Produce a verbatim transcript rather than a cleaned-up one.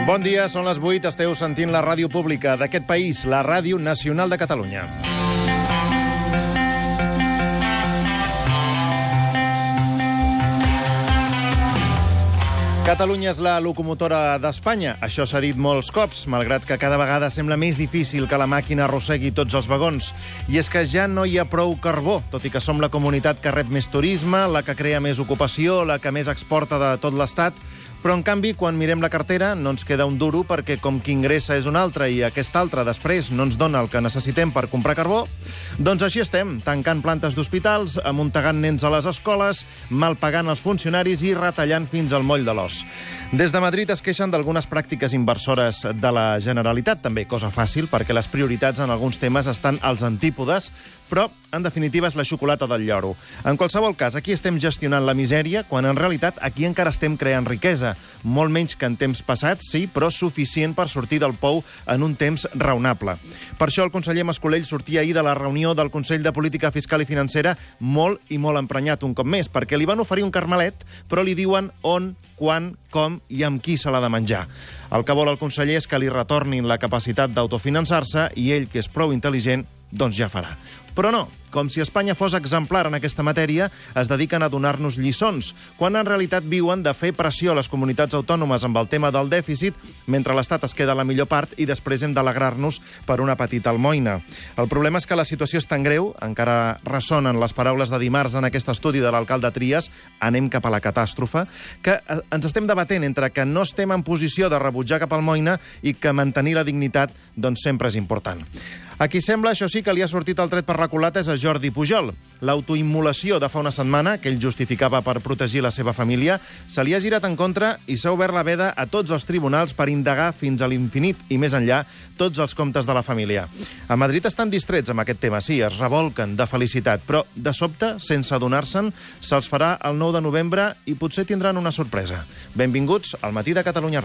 Bon dia, són les vuit, esteu sentint la ràdio pública d'aquest país, la Ràdio Nacional de Catalunya. Catalunya és la locomotora d'Espanya. Això s'ha dit molts cops, malgrat que cada vegada sembla més difícil que la màquina arrossegui tots els vagons. I és que ja no hi ha prou carbó, tot i que som la comunitat que rep més turisme, la que crea més ocupació, la que més exporta de tot l'Estat. Però, en canvi, quan mirem la cartera, no ens queda un duro perquè com qui ingressa és un altre i aquest altre després no ens dona el que necessitem per comprar carbó, doncs així estem, tancant plantes d'hospitals, amuntegant nens a les escoles, malpagant els funcionaris i retallant fins al moll de l'os. Des de Madrid es queixen d'algunes pràctiques inversores de la Generalitat, també cosa fàcil perquè les prioritats en alguns temes estan als antípodes, però, en definitiva, és la xocolata del lloro. En qualsevol cas, aquí estem gestionant la misèria, quan en realitat aquí encara estem creant riquesa. Molt menys que en temps passats, sí, però suficient per sortir del pou en un temps raonable. Per això el conseller Mascolell sortia ahir de la reunió del Consell de Política Fiscal i Financera molt i molt emprenyat un cop més, perquè li van oferir un carmelet, però li diuen on, quan, com i amb qui se l'ha de menjar. El que vol el conseller és que li retornin la capacitat d'autofinançar-se i ell, que és prou intel·ligent, doncs ja farà. Però no, com si Espanya fos exemplar en aquesta matèria, es dediquen a donar-nos lliçons, quan en realitat viuen de fer pressió a les comunitats autònomes amb el tema del dèficit, mentre l'Estat es queda la millor part i després hem d'alegrar-nos per una petita almoina. El problema és que la situació és tan greu, encara ressonen les paraules de dimarts en aquest estudi de l'alcalde Trias, anem cap a la catàstrofe, que ens estem debatent entre que no estem en posició de rebutjar cap almoina i que mantenir la dignitat doncs sempre és important. A qui sembla, això sí, que li ha sortit el tret per la culata és a Jordi Pujol. L'autoimmolació de fa una setmana, que ell justificava per protegir la seva família, se li ha girat en contra i s'ha obert la veda a tots els tribunals per indagar fins a l'infinit i més enllà tots els comptes de la família. A Madrid estan distrets amb aquest tema, sí, es revolquen de felicitat, però de sobte, sense adonar-se'n, se'ls farà el nou de novembre i potser tindran una sorpresa. Benvinguts al Matí de Catalunya.